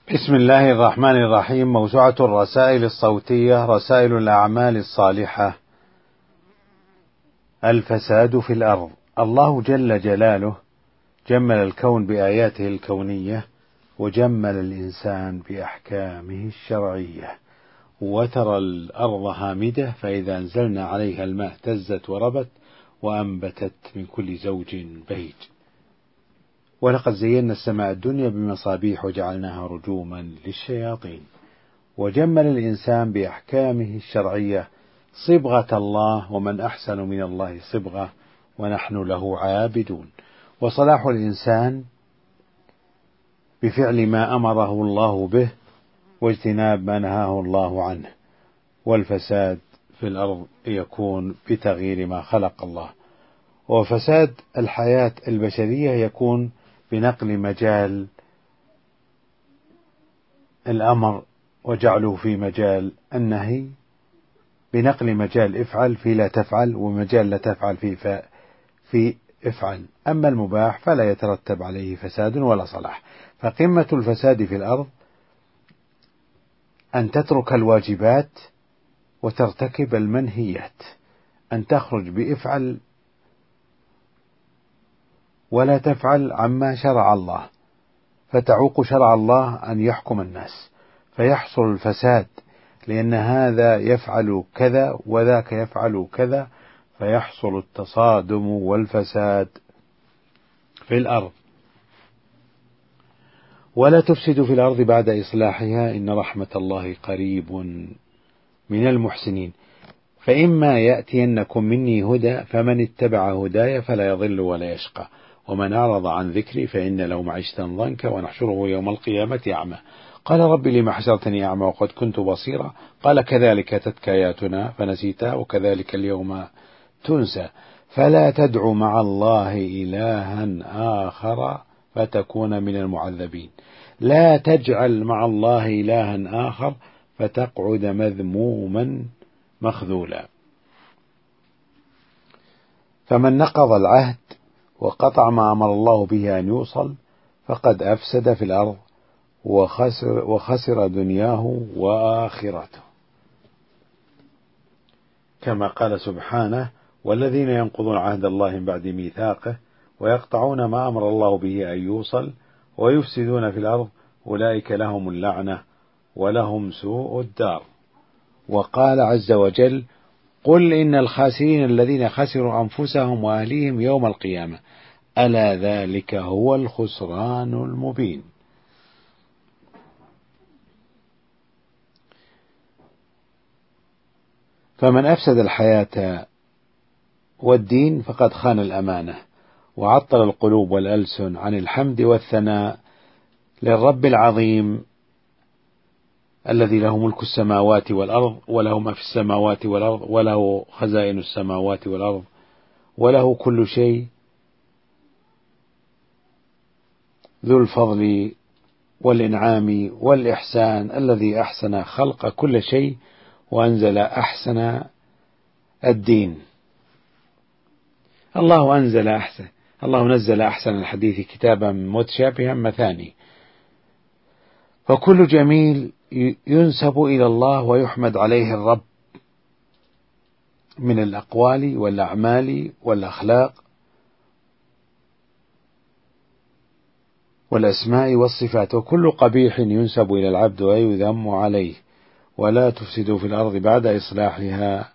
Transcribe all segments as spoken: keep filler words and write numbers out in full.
بسم الله الرحمن الرحيم. موسوعة الرسائل الصوتية، رسائل الأعمال الصالحة. الفساد في الأرض. الله جل جلاله جمل الكون بآياته الكونية، وجمل الإنسان بأحكامه الشرعية. وترى الأرض هامدة فإذا أنزلنا عليها الماء اهتزت وربت وأنبتت من كل زوج بهيج. ولقد زينا السماء الدنيا بمصابيح وجعلناها رجوما للشياطين. وجمل الإنسان بأحكامه الشرعية صبغة الله، ومن أحسن من الله صبغة ونحن له عابدون. وصلاح الإنسان بفعل ما أمره الله به واجتناب ما نهاه الله عنه. والفساد في الأرض يكون بتغيير ما خلق الله. وفساد الحياة البشرية يكون بنقل مجال الأمر وجعله في مجال النهي، بنقل مجال افعل في لا تفعل، ومجال لا تفعل في في افعل. أما المباح فلا يترتب عليه فساد ولا صلاح. فقمة الفساد في الأرض أن تترك الواجبات وترتكب المنهيات، أن تخرج بافعل ولا تفعل عما شرع الله، فتعوق شرع الله أن يحكم الناس، فيحصل الفساد، لأن هذا يفعل كذا وذاك يفعل كذا، فيحصل التصادم والفساد في الأرض. ولا تفسدوا في الأرض بعد إصلاحها إن رحمة الله قريب من المحسنين. فإما يأتينكم مني هدى فمن اتبع هداي فلا يضل ولا يشقى، ومن أعرض عن ذكري فإن له معيشة ضنكا ونحشره يوم القيامة أعمى. قال رب لم حشرتني أعمى وقد كنت بصيرا قال كذلك أتتك آياتنا فنسيتها وكذلك اليوم تنسى. فلا تدع مع الله إلها آخر فتكون من المعذبين. لا تجعل مع الله إلها آخر فتقعد مذموما مخذولا. فمن نقض العهد وقطع ما أمر الله به أن يوصل فقد أفسد في الأرض وخسر, وخسر دنياه وآخرته، كما قال سبحانه: والذين ينقضون عهد الله من بعد ميثاقه ويقطعون ما أمر الله به أن يوصل ويفسدون في الأرض أولئك لهم اللعنة ولهم سوء الدار. وقال عز وجل: قل إن الخاسرين الذين خسروا أنفسهم وأهليهم يوم القيامة ألا ذلك هو الخسران المبين. فمن أفسد الحياة والدين فقد خان الأمانة وعطل القلوب والألسن عن الحمد والثناء للرب العظيم الذي له ملك السماوات والأرض وله ما في السماوات والأرض وله خزائن السماوات والأرض وله كل شيء، ذو الفضل والإنعام والإحسان الذي أحسن خلق كل شيء وأنزل أحسن الدين. الله أنزل أحسن الله نزل أحسن الحديث كتابا متشابها مثاني. فكل جميل ينسب إلى الله ويحمد عليه الرب من الأقوال والأعمال والأخلاق والأسماء والصفات، وكل قبيح ينسب إلى العبد ويذم عليه. ولا تفسدوا في الأرض بعد إصلاحها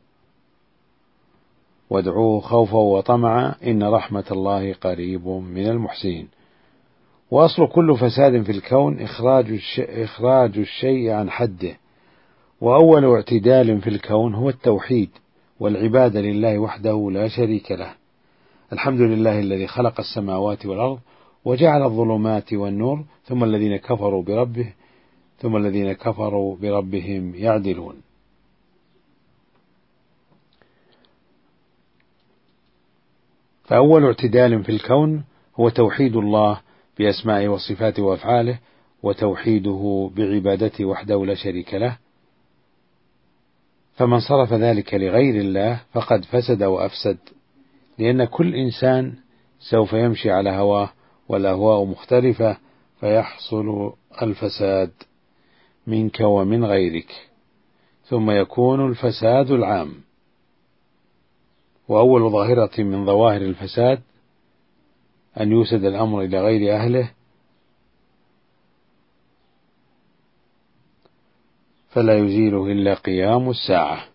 وادعوه خوفا وطمعا إن رحمة الله قريب من المحسنين. وأصل كل فساد في الكون إخراج الشيء, إخراج الشيء عن حده. وأول اعتدال في الكون هو التوحيد والعبادة لله وحده لا شريك له. الحمد لله الذي خلق السماوات والأرض وجعل الظلمات والنور ثم الذين كفروا بربه ثم الذين كفروا بربهم يعدلون. فأول اعتدال في الكون هو توحيد الله بأسمائه وصفاته وأفعاله وتوحيده بعبادته وحده لا شريك له. فمن صرف ذلك لغير الله فقد فسد وأفسد، لأن كل إنسان سوف يمشي على هواه والأهواء مختلفة، فيحصل الفساد منك ومن غيرك، ثم يكون الفساد العام. وأول ظاهرة من ظواهر الفساد أن يوسد الأمر إلى غير أهله، فلا يزيله إلا قيام الساعة.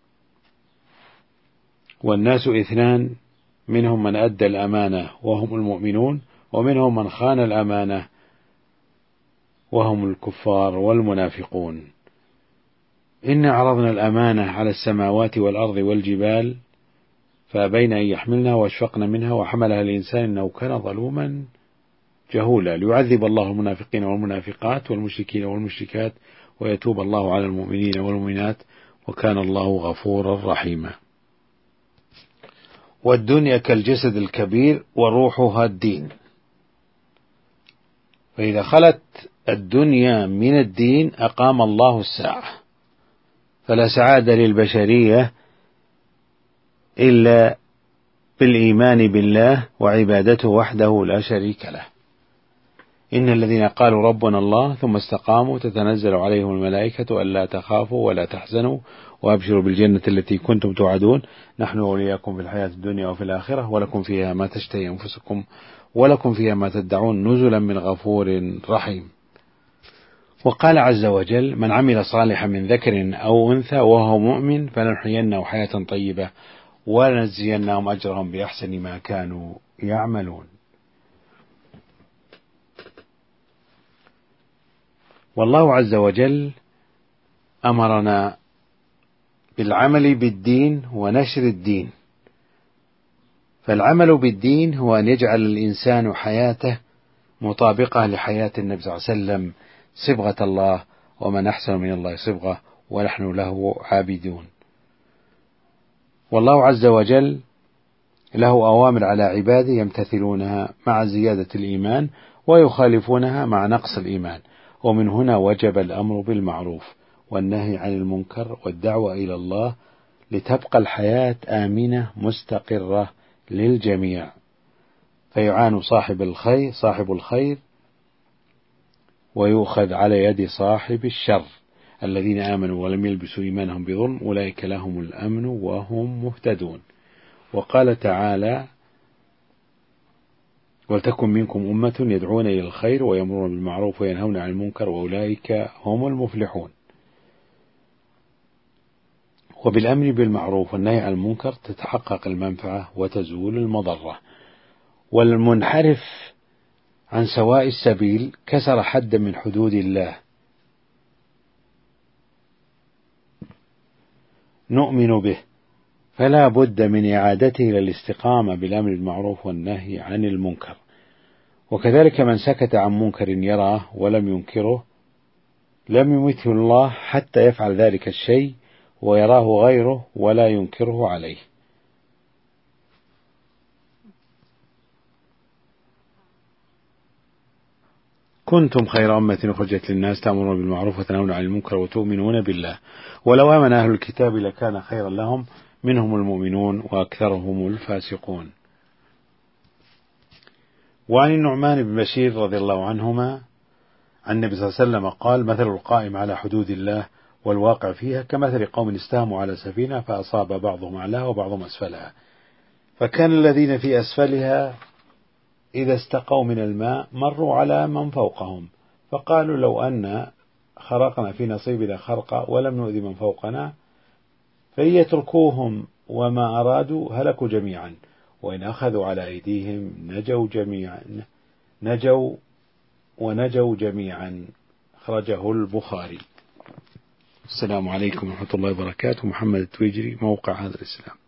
والناس اثنان، منهم من أدى الأمانة وهم المؤمنون، ومنهم من خان الأمانة وهم الكفار والمنافقون. إنا عرضنا الأمانة على السماوات والأرض والجبال فأبين أن يحملنها واشفقن منها وحملها الإنسان إنه كان ظلوما جهولا، ليعذب الله المنافقين والمنافقات والمشركين والمشركات ويتوب الله على المؤمنين والمؤمنات وكان الله غفورا رحيما. والدنيا كالجسد الكبير وروحها الدين، فإذا خلت الدنيا من الدين أقام الله الساعة، فلا سعادة للبشرية إلا بالإيمان بالله وعبادته وحده لا شريك له. إن الذين قالوا ربنا الله ثم استقاموا تتنزل عليهم الملائكة ألا تخافوا ولا تحزنوا وأبشروا بالجنة التي كنتم توعدون نحن أولياءكم في الحياة الدنيا وفي الآخرة ولكم فيها ما تشتهي أنفسكم ولكم فيها ما تدعون نزلا من غفور رحيم. وقال عز وجل: من عمل صالحا من ذكر أو أنثى وهو مؤمن فلنحيينه حياة طيبة ولنجزينهم أجرهم بأحسن ما كانوا يعملون. والله عز وجل أمرنا بالعمل بالدين ونشر الدين، فالعمل بالدين هو أن يجعل الإنسان حياته مطابقة لحياة النبي صلى الله عليه وسلم صبغة الله، ومن أحسن من الله صبغة ونحن له عابدون. والله عز وجل له أوامر على عباده يمتثلونها مع زيادة الإيمان ويخالفونها مع نقص الإيمان، ومن هنا وجب الأمر بالمعروف والنهي عن المنكر والدعوة إلى الله لتبقى الحياة آمنة مستقرة للجميع، فيعان صاحب الخير صاحب الخير ويؤخذ على يد صاحب الشر. الذين آمنوا ولم يلبسوا إيمانهم بظلم أولئك لهم الأمن وهم مهتدون. وقال تعالى: ولتكن منكم أمة يدعون إلى الخير ويأمرون بالمعروف وينهون عن المنكر وأولئك هم المفلحون. وبالأمر بالمعروف والنهي عن المنكر تتحقق المنفعة وتزول المضرة. والمنحرف عن سواء السبيل كسر حدا من حدود الله نؤمن به، فلا بد من إعادته إلى الاستقامة بالأمر بالمعروف والنهي عن المنكر. وكذلك من سكت عن منكر يراه ولم ينكره لم يمته الله حتى يفعل ذلك الشيء ويراه غيره ولا ينكره عليه. كنتم خير أمة أخرجت للناس تأمرون بالمعروف وتنهون عن المنكر وتؤمنون بالله ولو آمن أهل الكتاب لكان خيرا لهم منهم المؤمنون وأكثرهم الفاسقون. وعن النعمان بن بشير رضي الله عنهما عن النبي صلى الله عليه وسلم قال: مثل القائم على حدود الله والواقع فيها كمثل قوم استهموا على سفينة فأصاب بعضهم أعلاها وبعضهم أسفلها، فكان الذين في أسفلها إذا استقوا من الماء مروا على من فوقهم فقالوا: لو أن خرقنا في نصيبنا خرقا ولم نؤذي من فوقنا، فإن يتركوهم وما أرادوا هلكوا جميعا، وإن أخذوا على أيديهم نجوا جميعا نجوا ونجوا جميعا. أخرجه البخاري. السلام عليكم ورحمة الله وبركاته. محمد التويجري، موقع هذا الإسلام.